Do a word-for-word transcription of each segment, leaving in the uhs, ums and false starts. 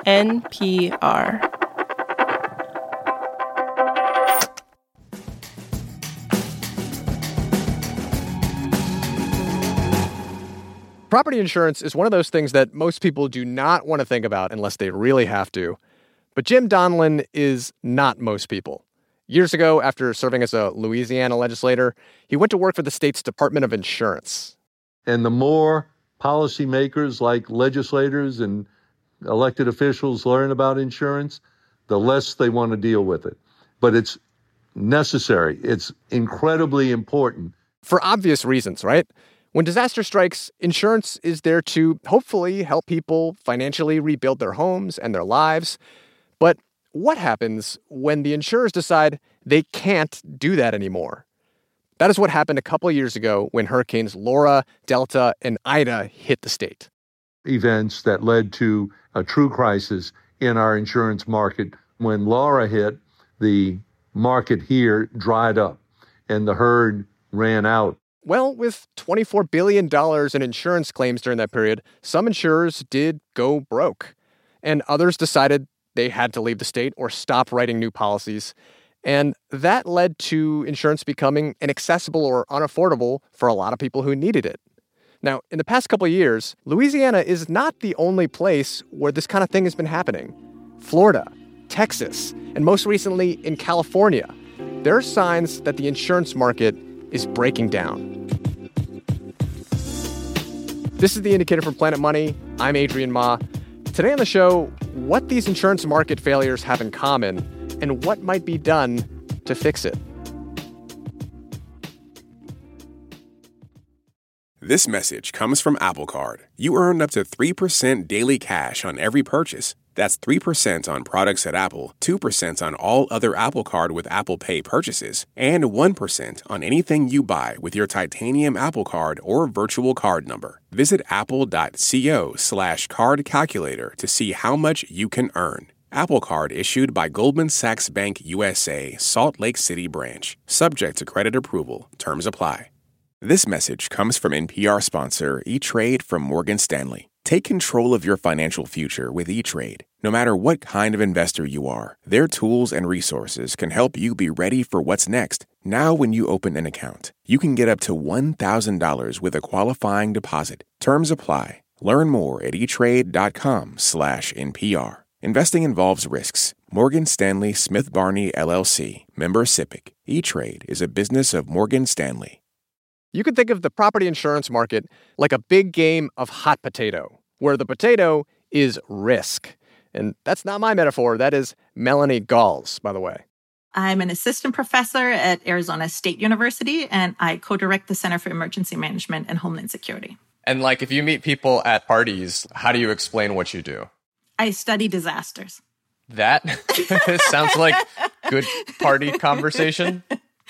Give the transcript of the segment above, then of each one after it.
N P R. Property insurance is one of those things that most people do not want to think about unless they really have to. But Jim Donelon is not most people. Years ago, after serving as a Louisiana legislator, he went to work for the state's Department of Insurance. And the more policymakers like legislators and elected officials learn about insurance, the less they want to deal with it. But it's necessary. It's incredibly important. For obvious reasons, right? When disaster strikes, insurance is there to hopefully help people financially rebuild their homes and their lives. But what happens when the insurers decide they can't do that anymore? That is what happened a couple of years ago when hurricanes Laura, Delta, and Ida hit the state. Events that led to a true crisis in our insurance market. When Laura hit, the market here dried up and the herd ran out. Well, with twenty-four billion dollars in insurance claims during that period, some insurers did go broke, and others decided they had to leave the state or stop writing new policies. And that led to insurance becoming inaccessible or unaffordable for a lot of people who needed it. Now, in the past couple of years, Louisiana is not the only place where this kind of thing has been happening. Florida, Texas, and most recently in California, there are signs that the insurance market is breaking down. This is The Indicator from Planet Money. I'm Adrian Ma. Today on the show, what these insurance market failures have in common and what might be done to fix it. This message comes from Apple Card. You earn up to three percent daily cash on every purchase. That's three percent on products at Apple, two percent on all other Apple Card with Apple Pay purchases, and one percent on anything you buy with your titanium Apple Card or virtual card number. Visit apple.co slash card calculator to see how much you can earn. Apple Card issued by Goldman Sachs Bank U S A, Salt Lake City branch. Subject to credit approval. Terms apply. This message comes from N P R sponsor E-Trade from Morgan Stanley. Take control of your financial future with E-Trade. No matter what kind of investor you are, their tools and resources can help you be ready for what's next. Now when you open an account, you can get up to one thousand dollars with a qualifying deposit. Terms apply. Learn more at etrade.com slash NPR. Investing involves risks. Morgan Stanley Smith Barney, L L C. Member SIPC. E-Trade is a business of Morgan Stanley. You could think of the property insurance market like a big game of hot potato, where the potato is risk. And that's not my metaphor. That is Melanie Gall's, by the way. I'm an assistant professor at Arizona State University, and I co-direct the Center for Emergency Management and Homeland Security. And like, if you meet people at parties, how do you explain what you do? I study disasters. That sounds like good party conversation.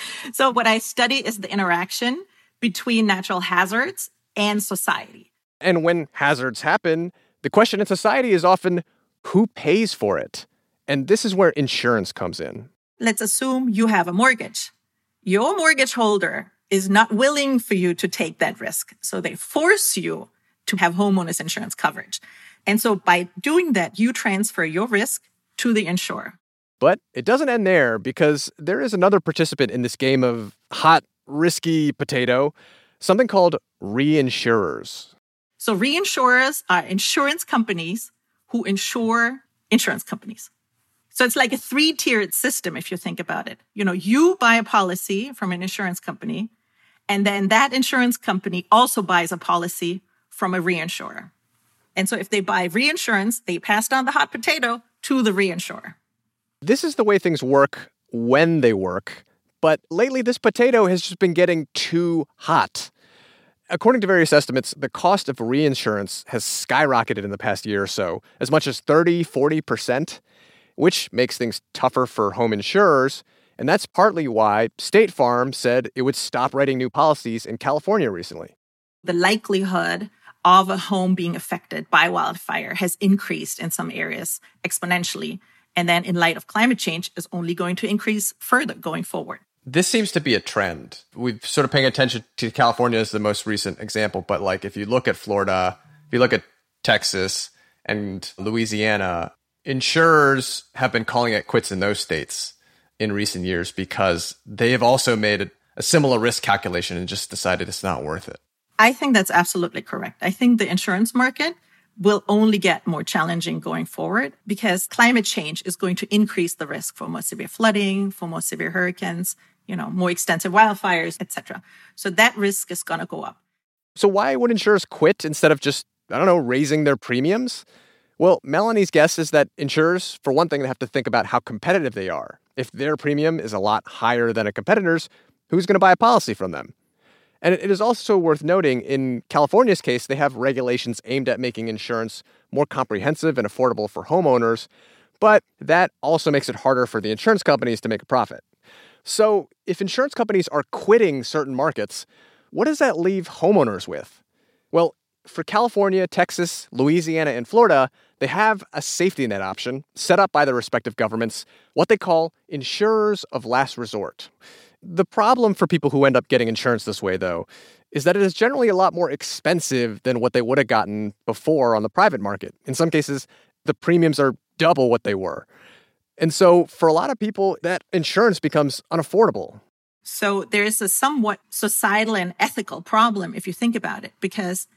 So what I study is the interaction between natural hazards and society. And when hazards happen, the question in society is often, who pays for it? And this is where insurance comes in. Let's assume you have a mortgage. Your mortgage holder is not willing for you to take that risk. So they force you to have homeowners insurance coverage. And so by doing that, you transfer your risk to the insurer. But it doesn't end there, because there is another participant in this game of hot, risky potato, something called reinsurers. So reinsurers are insurance companies who insure insurance companies. So it's like a three-tiered system, if you think about it. You know, you buy a policy from an insurance company, and then that insurance company also buys a policy from a reinsurer. And so if they buy reinsurance, they pass down the hot potato to the reinsurer. This is the way things work when they work. But lately, this potato has just been getting too hot. According to various estimates, the cost of reinsurance has skyrocketed in the past year or so, as much as thirty, forty percent, which makes things tougher for home insurers. And that's partly why State Farm said it would stop writing new policies in California recently. The likelihood of a home being affected by wildfire has increased in some areas exponentially. And then in light of climate change, is only going to increase further going forward. This seems to be a trend. We've sort of paying attention to California as the most recent example. But like, if you look at Florida, if you look at Texas and Louisiana, insurers have been calling it quits in those states in recent years because they have also made a similar risk calculation and just decided it's not worth it. I think that's absolutely correct. I think the insurance market will only get more challenging going forward because climate change is going to increase the risk for more severe flooding, for more severe hurricanes, you know, more extensive wildfires, et cetera. So that risk is going to go up. So why would insurers quit instead of just, I don't know, raising their premiums? Well, Melanie's guess is that insurers, for one thing, have to think about how competitive they are. If their premium is a lot higher than a competitor's, who's going to buy a policy from them? And it is also worth noting, in California's case, they have regulations aimed at making insurance more comprehensive and affordable for homeowners, but that also makes it harder for the insurance companies to make a profit. So if insurance companies are quitting certain markets, what does that leave homeowners with? Well, for California, Texas, Louisiana, and Florida, they have a safety net option set up by their respective governments, what they call insurers of last resort. The problem for people who end up getting insurance this way, though, is that it is generally a lot more expensive than what they would have gotten before on the private market. In some cases, the premiums are double what they were. And so for a lot of people, that insurance becomes unaffordable. So there is a somewhat societal and ethical problem if you think about it, because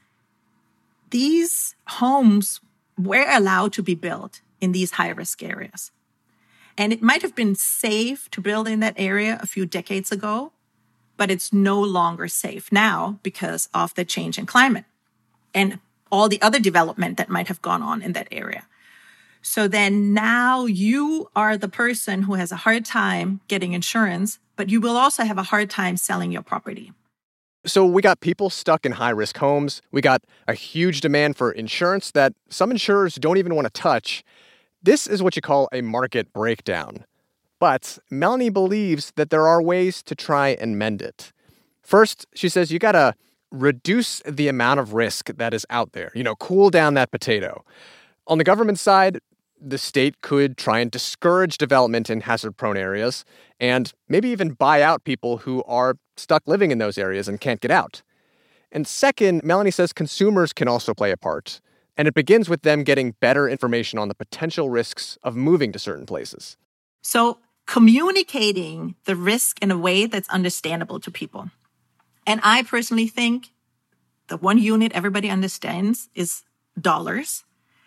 these homes were allowed to be built in these high-risk areas. And it might have been safe to build in that area a few decades ago, but it's no longer safe now because of the change in climate and all the other development that might have gone on in that area. So then now you are the person who has a hard time getting insurance, but you will also have a hard time selling your property. So we got people stuck in high-risk homes. We got a huge demand for insurance that some insurers don't even want to touch. This is what you call a market breakdown. But Melanie believes that there are ways to try and mend it. First, she says you got to reduce the amount of risk that is out there. You know, cool down that potato. On the government side, the state could try and discourage development in hazard-prone areas and maybe even buy out people who are stuck living in those areas and can't get out. And second, Melanie says consumers can also play a part. And it begins with them getting better information on the potential risks of moving to certain places. So communicating the risk in a way that's understandable to people. And I personally think the one unit everybody understands is dollars,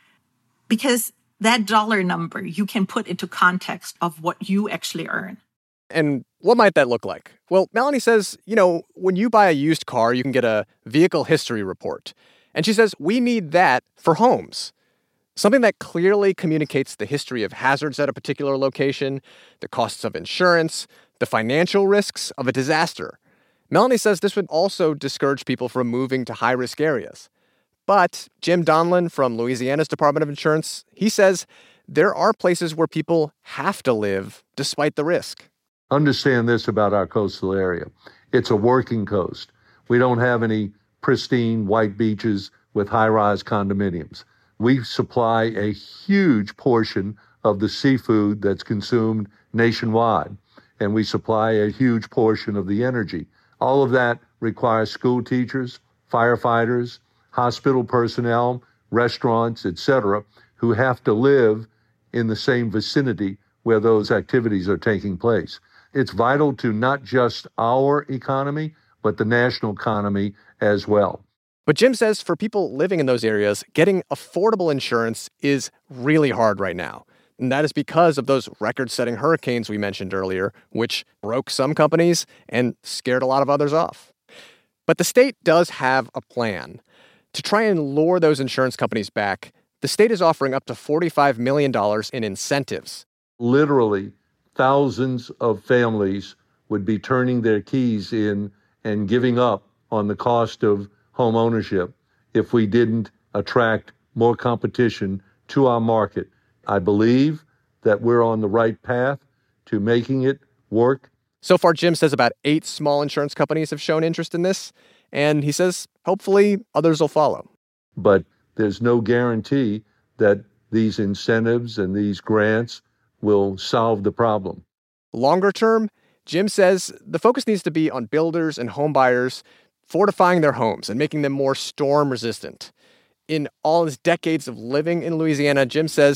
because that dollar number you can put into context of what you actually earn. And what might that look like? Well, Melanie says, you know, when you buy a used car, you can get a vehicle history report. And she says, we need that for homes. Something that clearly communicates the history of hazards at a particular location, the costs of insurance, the financial risks of a disaster. Melanie says this would also discourage people from moving to high-risk areas. But Jim Donlin from Louisiana's Department of Insurance, he says there are places where people have to live despite the risk. Understand this about our coastal area. It's a working coast. We don't have any pristine white beaches with high-rise condominiums. We supply a huge portion of the seafood that's consumed nationwide, and we supply a huge portion of the energy. All of that requires school teachers, firefighters, hospital personnel, restaurants, et cetera, who have to live in the same vicinity where those activities are taking place. It's vital to not just our economy, but the national economy as well. But Jim says for people living in those areas, getting affordable insurance is really hard right now. And that is because of those record-setting hurricanes we mentioned earlier, which broke some companies and scared a lot of others off. But the state does have a plan. To try and lure those insurance companies back, the state is offering up to forty-five million dollars in incentives. Literally, thousands of families would be turning their keys in and giving up on the cost of home ownership if we didn't attract more competition to our market. I believe that we're on the right path to making it work. So far, Jim says about eight small insurance companies have shown interest in this, and he says hopefully others will follow. But there's no guarantee that these incentives and these grants will solve the problem. Longer term, Jim says the focus needs to be on builders and home buyers fortifying their homes and making them more storm resistant. In all his decades of living in Louisiana, Jim says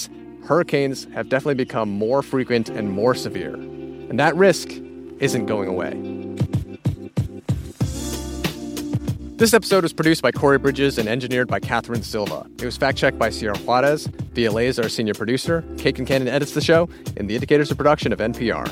hurricanes have definitely become more frequent and more severe. And that risk isn't going away. This episode was produced by Corey Bridges and engineered by Catherine Silva. It was fact-checked by Sierra Juarez. Via Lay is our senior producer. Kate Kincannon edits the show, and The Indicator's a production of N P R.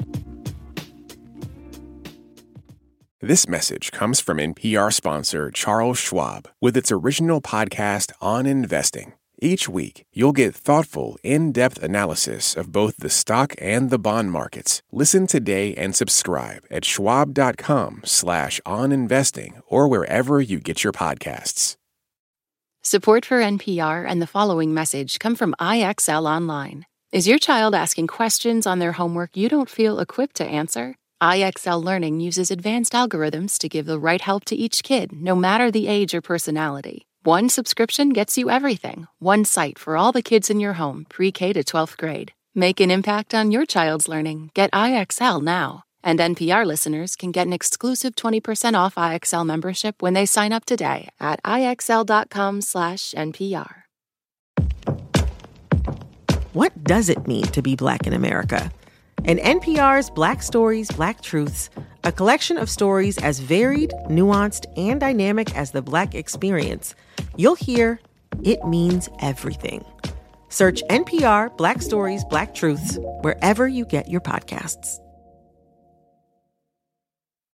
This message comes from N P R sponsor Charles Schwab with its original podcast on investing. Each week, you'll get thoughtful, in-depth analysis of both the stock and the bond markets. Listen today and subscribe at schwab.com slash on investing or wherever you get your podcasts. Support for N P R and the following message come from I X L Online. Is your child asking questions on their homework you don't feel equipped to answer? I X L Learning uses advanced algorithms to give the right help to each kid, no matter the age or personality. One subscription gets you everything. One site for all the kids in your home, pre-K to twelfth grade. Make an impact on your child's learning. Get I X L now. And N P R listeners can get an exclusive twenty percent off I X L membership when they sign up today at IXL.com slash NPR. What does it mean to be Black in America? In N P R's Black Stories, Black Truths, a collection of stories as varied, nuanced, and dynamic as the Black experience, you'll hear it means everything. Search N P R Black Stories, Black Truths wherever you get your podcasts.